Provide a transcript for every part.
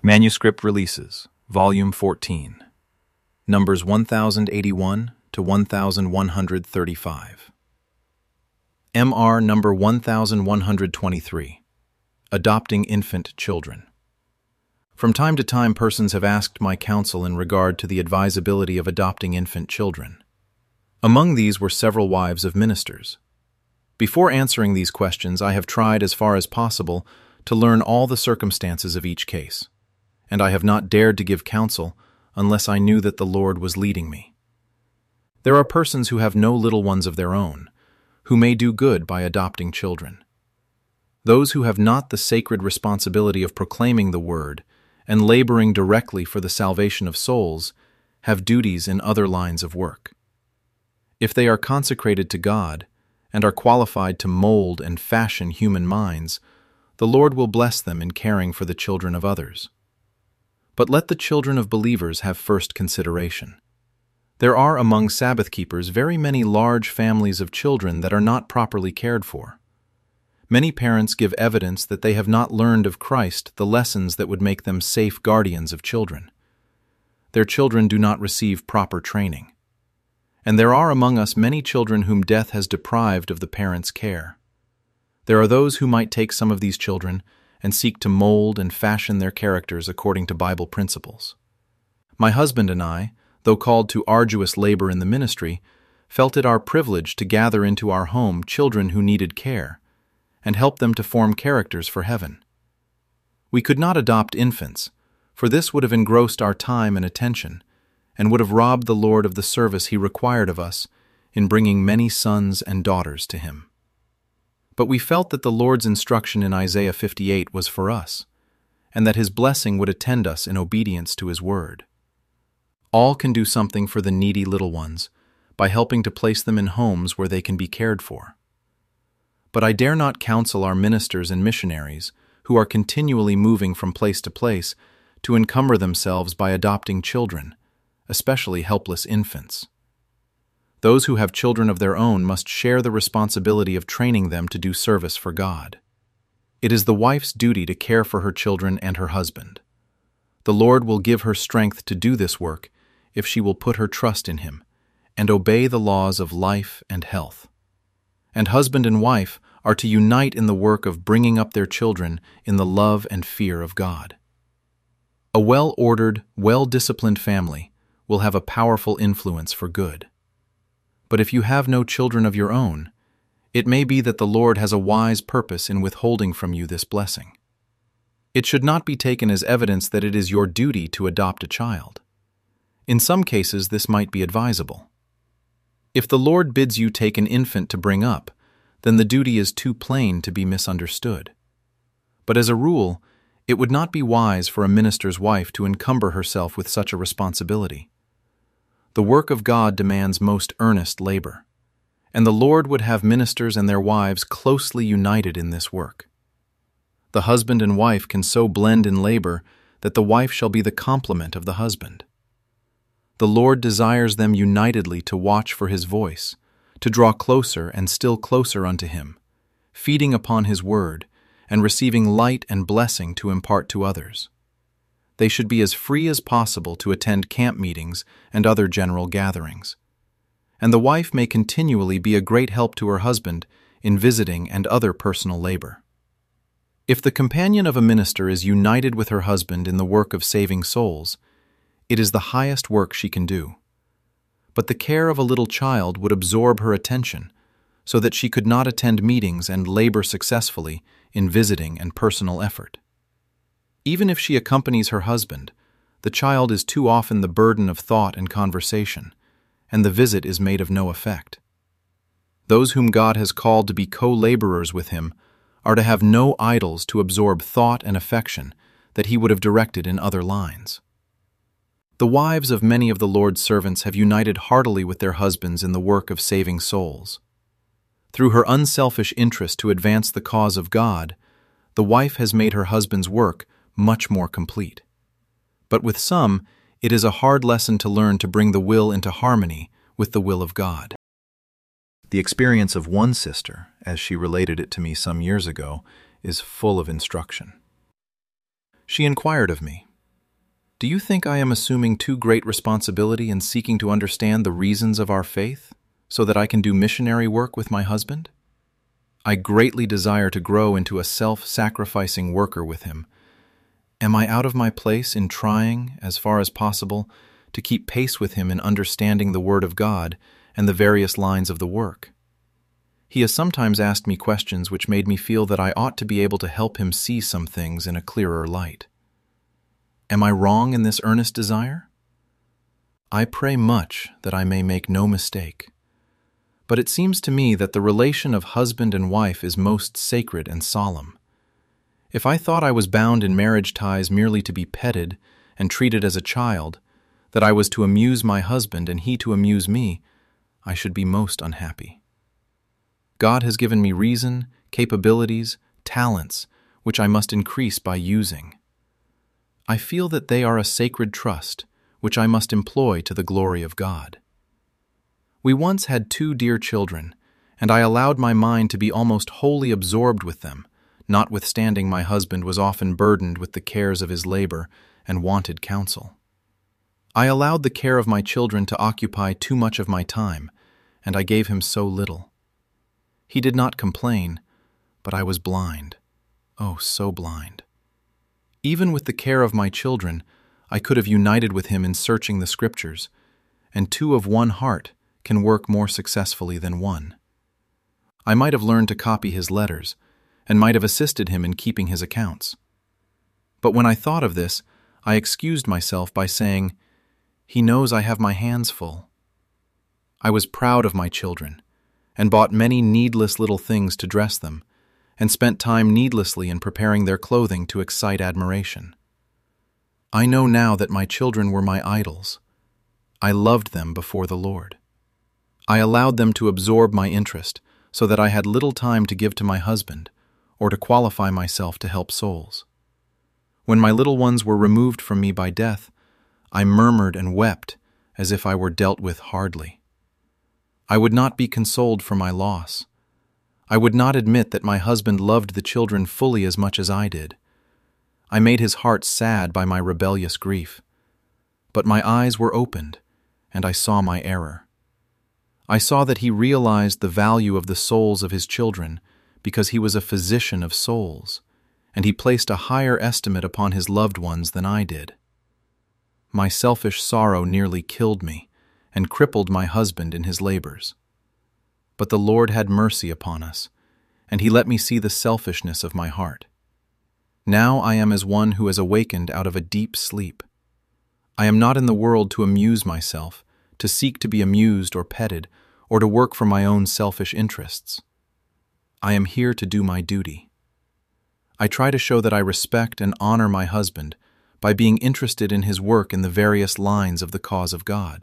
Manuscript Releases, Volume 14, Numbers 1081 to 1135. MR Number 1123, Adopting Infant Children. From time to time, persons have asked my counsel in regard to the advisability of adopting infant children. Among these were several wives of ministers. Before answering these questions, I have tried as far as possible to learn all the circumstances of each case, and I have not dared to give counsel unless I knew that the Lord was leading me. There are persons who have no little ones of their own, who may do good by adopting children. Those who have not the sacred responsibility of proclaiming the word and laboring directly for the salvation of souls have duties in other lines of work. If they are consecrated to God and are qualified to mold and fashion human minds, the Lord will bless them in caring for the children of others. But let the children of believers have first consideration. There are among Sabbath keepers very many large families of children that are not properly cared for. Many parents give evidence that they have not learned of Christ the lessons that would make them safe guardians of children. Their children do not receive proper training. And there are among us many children whom death has deprived of the parents' care. There are those who might take some of these children and seek to mold and fashion their characters according to Bible principles. My husband and I, though called to arduous labor in the ministry, felt it our privilege to gather into our home children who needed care and help them to form characters for heaven. We could not adopt infants, for this would have engrossed our time and attention and would have robbed the Lord of the service He required of us in bringing many sons and daughters to Him. But we felt that the Lord's instruction in Isaiah 58 was for us, and that His blessing would attend us in obedience to His word. All can do something for the needy little ones by helping to place them in homes where they can be cared for. But I dare not counsel our ministers and missionaries, who are continually moving from place to place, to encumber themselves by adopting children, especially helpless infants. Those who have children of their own must share the responsibility of training them to do service for God. It is the wife's duty to care for her children and her husband. The Lord will give her strength to do this work if she will put her trust in Him and obey the laws of life and health. And husband and wife are to unite in the work of bringing up their children in the love and fear of God. A well-ordered, well-disciplined family will have a powerful influence for good. But if you have no children of your own, it may be that the Lord has a wise purpose in withholding from you this blessing. It should not be taken as evidence that it is your duty to adopt a child. In some cases, this might be advisable. If the Lord bids you take an infant to bring up, then the duty is too plain to be misunderstood. But as a rule, it would not be wise for a minister's wife to encumber herself with such a responsibility. The work of God demands most earnest labor, and the Lord would have ministers and their wives closely united in this work. The husband and wife can so blend in labor that the wife shall be the complement of the husband. The Lord desires them unitedly to watch for His voice, to draw closer and still closer unto Him, feeding upon His word, and receiving light and blessing to impart to others. They should be as free as possible to attend camp meetings and other general gatherings. And the wife may continually be a great help to her husband in visiting and other personal labor. If the companion of a minister is united with her husband in the work of saving souls, it is the highest work she can do. But the care of a little child would absorb her attention, so that she could not attend meetings and labor successfully in visiting and personal effort. Even if she accompanies her husband, the child is too often the burden of thought and conversation, and the visit is made of no effect. Those whom God has called to be co-laborers with Him are to have no idols to absorb thought and affection that He would have directed in other lines. The wives of many of the Lord's servants have united heartily with their husbands in the work of saving souls. Through her unselfish interest to advance the cause of God, the wife has made her husband's work much more complete. But with some, it is a hard lesson to learn to bring the will into harmony with the will of God. The experience of one sister, as she related it to me some years ago, is full of instruction. She inquired of me, Do you think I am assuming too great responsibility in seeking to understand the reasons of our faith so that I can do missionary work with my husband? I greatly desire to grow into a self-sacrificing worker with him. Am I out of my place in trying, as far as possible, to keep pace with him in understanding the Word of God and the various lines of the work? He has sometimes asked me questions which made me feel that I ought to be able to help him see some things in a clearer light. Am I wrong in this earnest desire? I pray much that I may make no mistake. But it seems to me that the relation of husband and wife is most sacred and solemn. If I thought I was bound in marriage ties merely to be petted and treated as a child, that I was to amuse my husband and he to amuse me, I should be most unhappy. God has given me reason, capabilities, talents, which I must increase by using. I feel that they are a sacred trust, which I must employ to the glory of God. We once had 2 dear children, and I allowed my mind to be almost wholly absorbed with them, notwithstanding my husband was often burdened with the cares of his labor and wanted counsel. I allowed the care of my children to occupy too much of my time, and I gave him so little. He did not complain, but I was blind. Oh, so blind. Even with the care of my children, I could have united with him in searching the Scriptures, and 2 of one heart can work more successfully than 1. I might have learned to copy his letters, and might have assisted him in keeping his accounts. But when I thought of this, I excused myself by saying, "He knows I have my hands full." I was proud of my children, and bought many needless little things to dress them, and spent time needlessly in preparing their clothing to excite admiration. I know now that my children were my idols. I loved them before the Lord. I allowed them to absorb my interest so that I had little time to give to my husband or to qualify myself to help souls. When my little ones were removed from me by death, I murmured and wept as if I were dealt with hardly. I would not be consoled for my loss. I would not admit that my husband loved the children fully as much as I did. I made his heart sad by my rebellious grief. But my eyes were opened, and I saw my error. I saw that he realized the value of the souls of his children because he was a physician of souls, and he placed a higher estimate upon his loved ones than I did. My selfish sorrow nearly killed me and crippled my husband in his labors. But the Lord had mercy upon us, and he let me see the selfishness of my heart. Now I am as one who has awakened out of a deep sleep. I am not in the world to amuse myself, to seek to be amused or petted, or to work for my own selfish interests. I am here to do my duty. I try to show that I respect and honor my husband by being interested in his work in the various lines of the cause of God.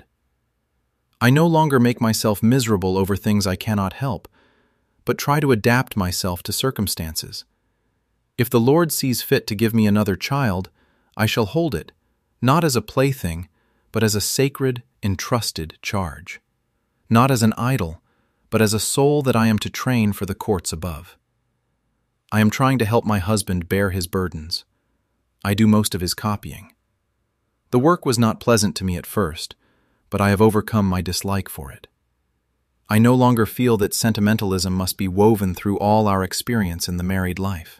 I no longer make myself miserable over things I cannot help, but try to adapt myself to circumstances. If the Lord sees fit to give me another child, I shall hold it, not as a plaything, but as a sacred, entrusted charge. Not as an idol, but as a soul that I am to train for the courts above. I am trying to help my husband bear his burdens. I do most of his copying. The work was not pleasant to me at first, but I have overcome my dislike for it. I no longer feel that sentimentalism must be woven through all our experience in the married life.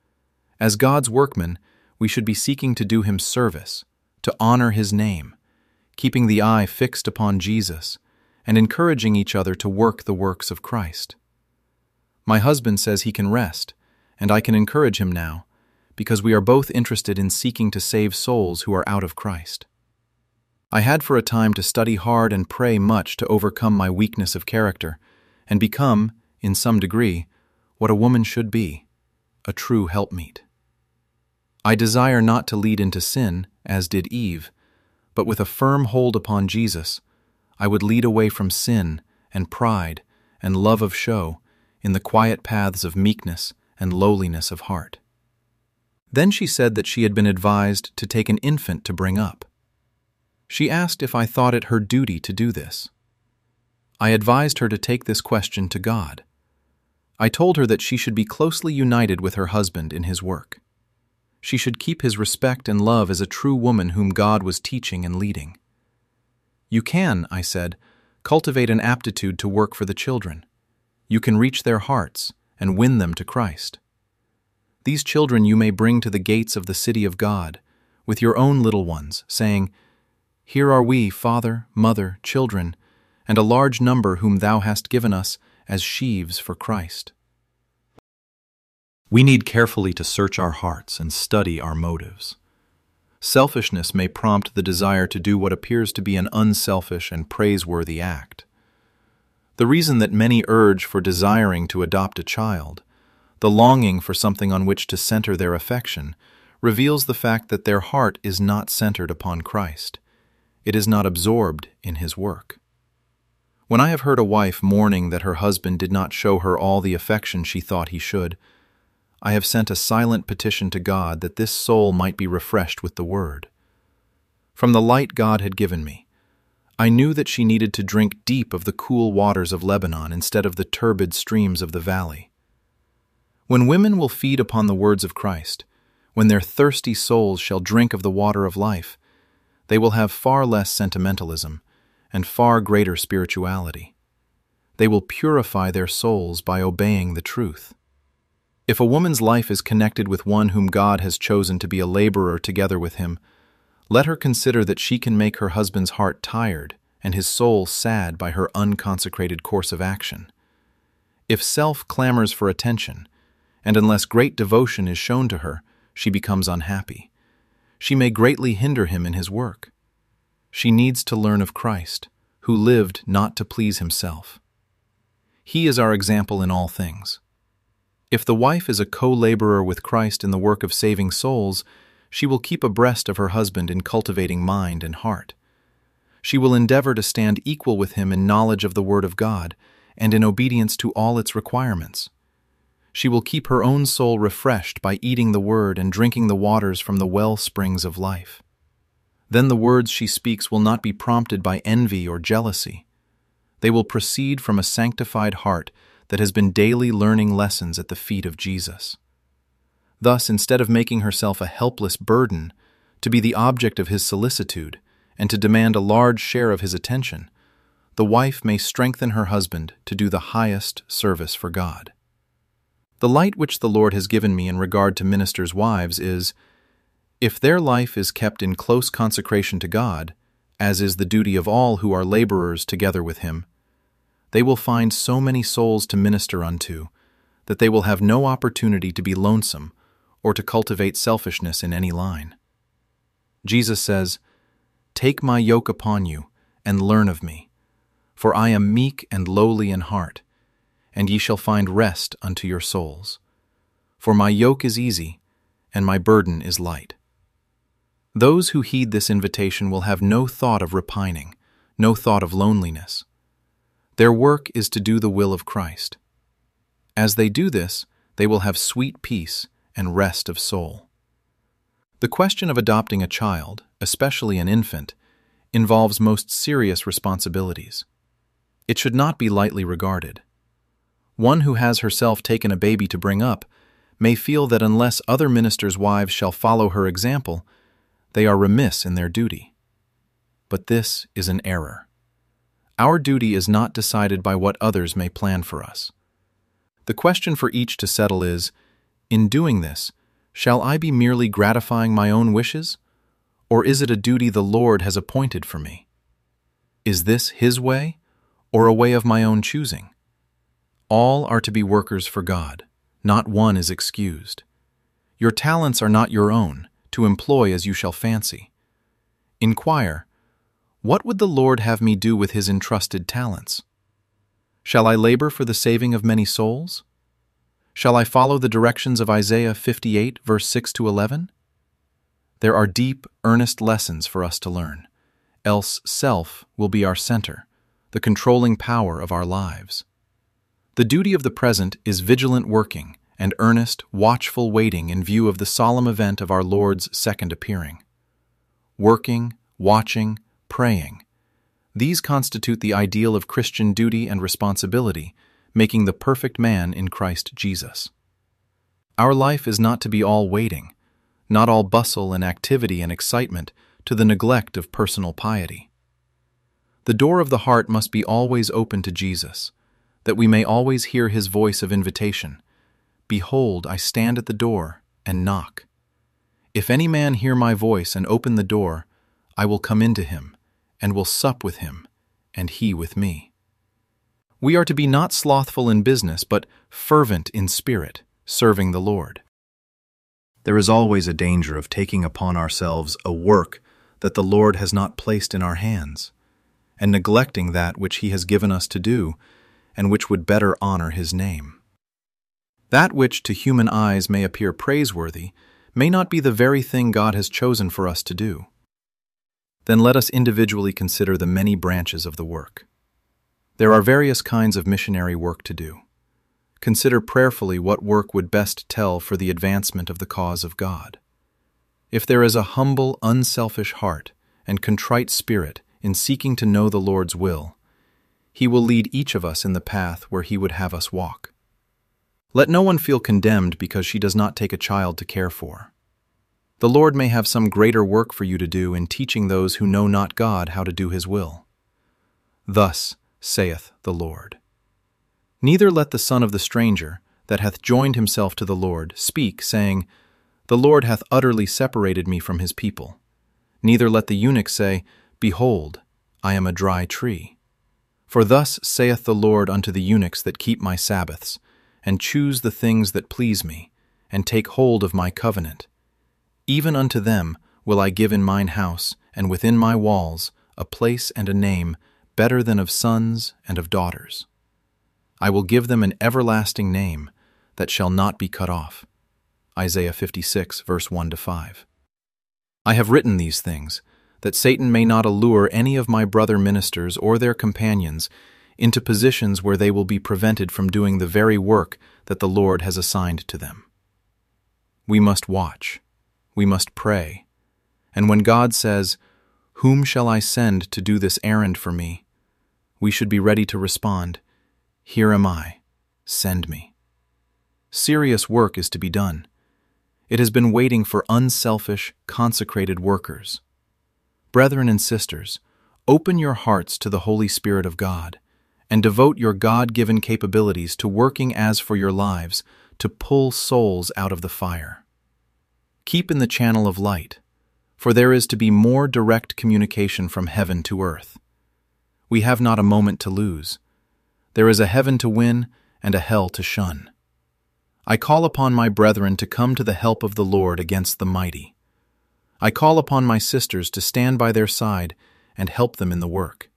As God's workmen, we should be seeking to do Him service, to honor His name, keeping the eye fixed upon Jesus, and encouraging each other to work the works of Christ. My husband says he can rest, and I can encourage him now, because we are both interested in seeking to save souls who are out of Christ. I had for a time to study hard and pray much to overcome my weakness of character, and become, in some degree, what a woman should be, a true helpmeet. I desire not to lead into sin, as did Eve, but with a firm hold upon Jesus, I would lead away from sin and pride and love of show in the quiet paths of meekness and lowliness of heart. Then she said that she had been advised to take an infant to bring up. She asked if I thought it her duty to do this. I advised her to take this question to God. I told her that she should be closely united with her husband in his work. She should keep his respect and love as a true woman whom God was teaching and leading. You can, I said, cultivate an aptitude to work for the children. You can reach their hearts and win them to Christ. These children you may bring to the gates of the city of God, with your own little ones, saying, Here are we, father, mother, children, and a large number whom thou hast given us as sheaves for Christ. We need carefully to search our hearts and study our motives. Selfishness may prompt the desire to do what appears to be an unselfish and praiseworthy act. The reason that many urge for desiring to adopt a child, the longing for something on which to center their affection, reveals the fact that their heart is not centered upon Christ. It is not absorbed in His work. When I have heard a wife mourning that her husband did not show her all the affection she thought he should, I have sent a silent petition to God that this soul might be refreshed with the Word. From the light God had given me, I knew that she needed to drink deep of the cool waters of Lebanon instead of the turbid streams of the valley. When women will feed upon the words of Christ, when their thirsty souls shall drink of the water of life, they will have far less sentimentalism and far greater spirituality. They will purify their souls by obeying the truth. If a woman's life is connected with one whom God has chosen to be a laborer together with him, let her consider that she can make her husband's heart tired and his soul sad by her unconsecrated course of action. If self clamors for attention, and unless great devotion is shown to her, she becomes unhappy, she may greatly hinder him in his work. She needs to learn of Christ, who lived not to please himself. He is our example in all things. If the wife is a co-laborer with Christ in the work of saving souls, she will keep abreast of her husband in cultivating mind and heart. She will endeavor to stand equal with him in knowledge of the Word of God and in obedience to all its requirements. She will keep her own soul refreshed by eating the Word and drinking the waters from the well springs of life. Then the words she speaks will not be prompted by envy or jealousy. They will proceed from a sanctified heart that has been daily learning lessons at the feet of Jesus. Thus, instead of making herself a helpless burden, to be the object of his solicitude, and to demand a large share of his attention, the wife may strengthen her husband to do the highest service for God. The light which the Lord has given me in regard to ministers' wives is, if their life is kept in close consecration to God, as is the duty of all who are laborers together with him, they will find so many souls to minister unto that they will have no opportunity to be lonesome or to cultivate selfishness in any line. Jesus says, Take my yoke upon you and learn of me, for I am meek and lowly in heart, and ye shall find rest unto your souls. For my yoke is easy and my burden is light. Those who heed this invitation will have no thought of repining, no thought of loneliness. Their work is to do the will of Christ. As they do this, they will have sweet peace and rest of soul. The question of adopting a child, especially an infant, involves most serious responsibilities. It should not be lightly regarded. One who has herself taken a baby to bring up may feel that unless other ministers' wives shall follow her example, they are remiss in their duty. But this is an error. Our duty is not decided by what others may plan for us. The question for each to settle is, in doing this, shall I be merely gratifying my own wishes, or is it a duty the Lord has appointed for me? Is this His way, or a way of my own choosing? All are to be workers for God. Not one is excused. Your talents are not your own, to employ as you shall fancy. Inquire, what would the Lord have me do with His entrusted talents? Shall I labor for the saving of many souls? Shall I follow the directions of Isaiah 58, verse 6 to 11? There are deep, earnest lessons for us to learn, else self will be our center, the controlling power of our lives. The duty of the present is vigilant working and earnest, watchful waiting in view of the solemn event of our Lord's second appearing. Working, watching, praying. These constitute the ideal of Christian duty and responsibility, making the perfect man in Christ Jesus. Our life is not to be all waiting, not all bustle and activity and excitement to the neglect of personal piety. The door of the heart must be always open to Jesus, that we may always hear his voice of invitation. Behold, I stand at the door and knock. If any man hear my voice and open the door, I will come into him, and will sup with him, and he with me. We are to be not slothful in business, but fervent in spirit, serving the Lord. There is always a danger of taking upon ourselves a work that the Lord has not placed in our hands, and neglecting that which he has given us to do, and which would better honor his name. That which to human eyes may appear praiseworthy may not be the very thing God has chosen for us to do. Then let us individually consider the many branches of the work. There are various kinds of missionary work to do. Consider prayerfully what work would best tell for the advancement of the cause of God. If there is a humble, unselfish heart and contrite spirit in seeking to know the Lord's will, he will lead each of us in the path where he would have us walk. Let no one feel condemned because she does not take a child to care for. The Lord may have some greater work for you to do in teaching those who know not God how to do his will. Thus saith the Lord. Neither let the son of the stranger, that hath joined himself to the Lord, speak, saying, The Lord hath utterly separated me from his people. Neither let the eunuch say, Behold, I am a dry tree. For thus saith the Lord unto the eunuchs that keep my Sabbaths, and choose the things that please me, and take hold of my covenant. Even unto them will I give in mine house, and within my walls, a place and a name better than of sons and of daughters. I will give them an everlasting name that shall not be cut off. Isaiah 56, verse 1-5. I have written these things, that Satan may not allure any of my brother ministers or their companions into positions where they will be prevented from doing the very work that the Lord has assigned to them. We must watch. We must pray. And when God says, Whom shall I send to do this errand for me? We should be ready to respond, Here am I, send me. Serious work is to be done. It has been waiting for unselfish, consecrated workers. Brethren and sisters, open your hearts to the Holy Spirit of God, and devote your God-given capabilities to working as for your lives to pull souls out of the fire. Keep in the channel of light, for there is to be more direct communication from heaven to earth. We have not a moment to lose. There is a heaven to win and a hell to shun. I call upon my brethren to come to the help of the Lord against the mighty. I call upon my sisters to stand by their side and help them in the work.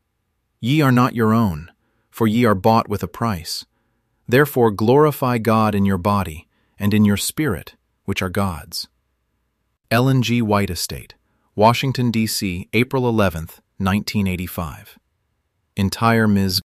Ye are not your own, for ye are bought with a price. Therefore glorify God in your body and in your spirit, which are God's. Ellen G. White Estate, Washington, D.C., April 11, 1985. Entire Ms.